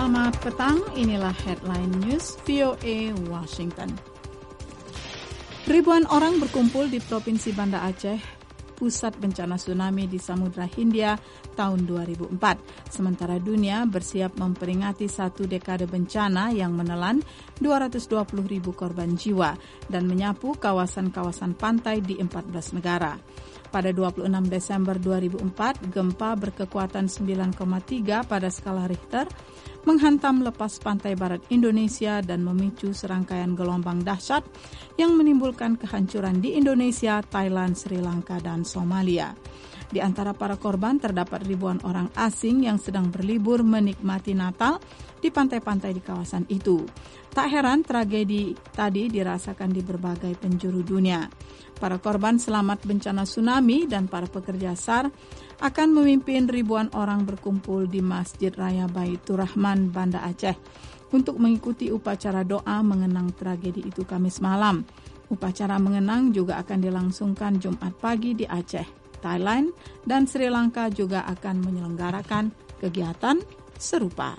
Selamat petang, inilah headline news VOA Washington. Ribuan orang berkumpul di Provinsi Banda Aceh, pusat bencana tsunami di Samudra Hindia tahun 2004. Sementara dunia bersiap memperingati satu dekade bencana yang menelan 220.000 korban jiwa dan menyapu kawasan-kawasan pantai di 14 negara. Pada 26 Desember 2004, gempa berkekuatan 9,3 pada skala Richter menghantam lepas pantai barat Indonesia dan memicu serangkaian gelombang dahsyat yang menimbulkan kehancuran di Indonesia, Thailand, Sri Lanka, dan Somalia. Di antara para korban terdapat ribuan orang asing yang sedang berlibur menikmati Natal di pantai-pantai di kawasan itu. Tak heran tragedi tadi dirasakan di berbagai penjuru dunia. Para korban selamat bencana tsunami dan para pekerja SAR akan memimpin ribuan orang berkumpul di Masjid Raya Baitur Rahman, Banda Aceh untuk mengikuti upacara doa mengenang tragedi itu Kamis malam. Upacara mengenang juga akan dilangsungkan Jumat pagi di Aceh. Thailand dan Sri Lanka juga akan menyelenggarakan kegiatan serupa.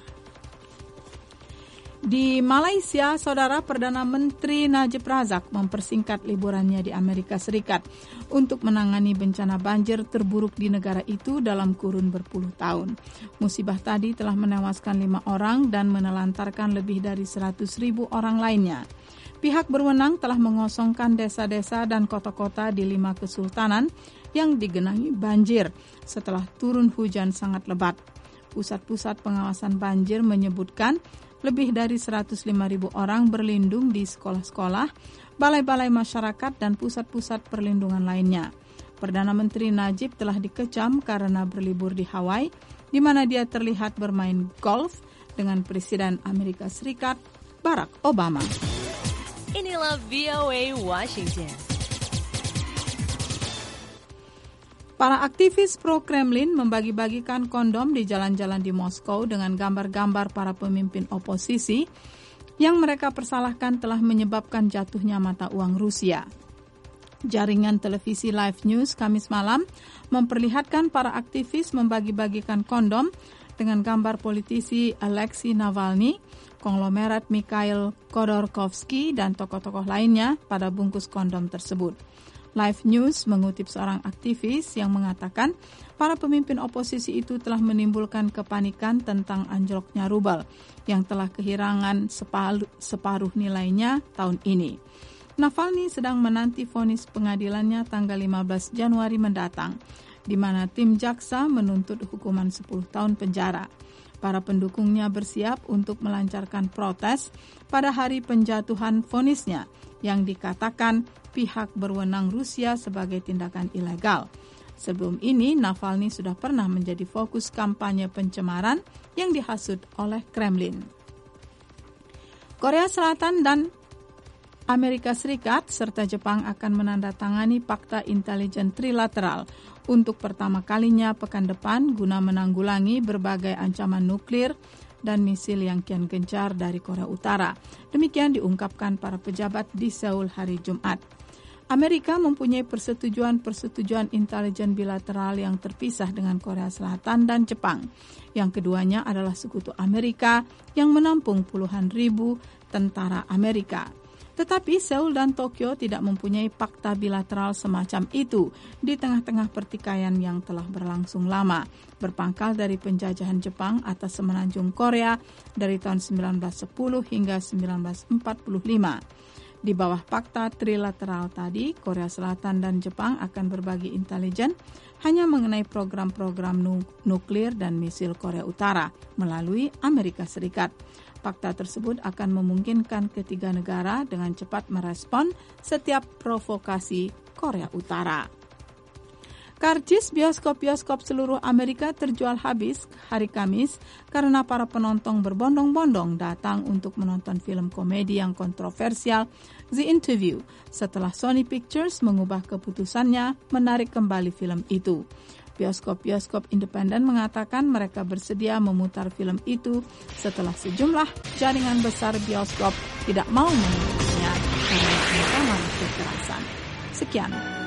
Di Malaysia, Saudara Perdana Menteri Najib Razak mempersingkat liburannya di Amerika Serikat untuk menangani bencana banjir terburuk di negara itu dalam kurun berpuluh tahun. Musibah tadi telah menewaskan 5 orang dan menelantarkan lebih dari 100.000 orang lainnya. Pihak berwenang telah mengosongkan desa-desa dan kota-kota di 5 kesultanan yang digenangi banjir setelah turun hujan sangat lebat. Pusat-pusat pengawasan banjir menyebutkan lebih dari 105.000 orang berlindung di sekolah-sekolah, balai-balai masyarakat, dan pusat-pusat perlindungan lainnya. Perdana Menteri Najib telah dikecam karena berlibur di Hawaii, di mana dia terlihat bermain golf dengan Presiden Amerika Serikat Barack Obama. Inilah VOA Washington. Para aktivis pro-Kremlin membagi-bagikan kondom di jalan-jalan di Moskow dengan gambar-gambar para pemimpin oposisi yang mereka persalahkan telah menyebabkan jatuhnya mata uang Rusia. Jaringan televisi Live News Kamis malam memperlihatkan para aktivis membagi-bagikan kondom dengan gambar politisi Alexei Navalny, konglomerat Mikhail Khodorkovsky, dan tokoh-tokoh lainnya pada bungkus kondom tersebut. Live News mengutip seorang aktivis yang mengatakan para pemimpin oposisi itu telah menimbulkan kepanikan tentang anjloknya rubel yang telah kehilangan separuh nilainya tahun ini. Navalny sedang menanti vonis pengadilannya tanggal 15 Januari mendatang, di mana tim jaksa menuntut hukuman 10 tahun penjara. Para pendukungnya bersiap untuk melancarkan protes pada hari penjatuhan vonisnya yang dikatakan pihak berwenang Rusia sebagai tindakan ilegal. Sebelum ini, Navalny sudah pernah menjadi fokus kampanye pencemaran yang dihasut oleh Kremlin. Korea Selatan dan Amerika Serikat serta Jepang akan menandatangani Fakta Intelijen Trilateral untuk pertama kalinya pekan depan guna menanggulangi berbagai ancaman nuklir dan misil yang kian gencar dari Korea Utara. Demikian diungkapkan para pejabat di Seoul hari Jumat. Amerika mempunyai persetujuan intelijen bilateral yang terpisah dengan Korea Selatan dan Jepang. Yang keduanya adalah sekutu Amerika yang menampung puluhan ribu tentara Amerika. Tetapi Seoul dan Tokyo tidak mempunyai fakta bilateral semacam itu di tengah-tengah pertikaian yang telah berlangsung lama, berpangkal dari penjajahan Jepang atas semenanjung Korea dari tahun 1910 hingga 1945. Di bawah fakta trilateral tadi, Korea Selatan dan Jepang akan berbagi intelijen hanya mengenai program-program nuklir dan misil Korea Utara melalui Amerika Serikat. Fakta tersebut akan memungkinkan ketiga negara dengan cepat merespon setiap provokasi Korea Utara. Karcis bioskop-bioskop seluruh Amerika terjual habis hari Kamis karena para penonton berbondong-bondong datang untuk menonton film komedi yang kontroversial The Interview setelah Sony Pictures mengubah keputusannya menarik kembali film itu. Bioskop-bioskop independen mengatakan mereka bersedia memutar film itu setelah sejumlah jaringan besar bioskop tidak mau memutarnya karena ancaman kekerasan. Sekian.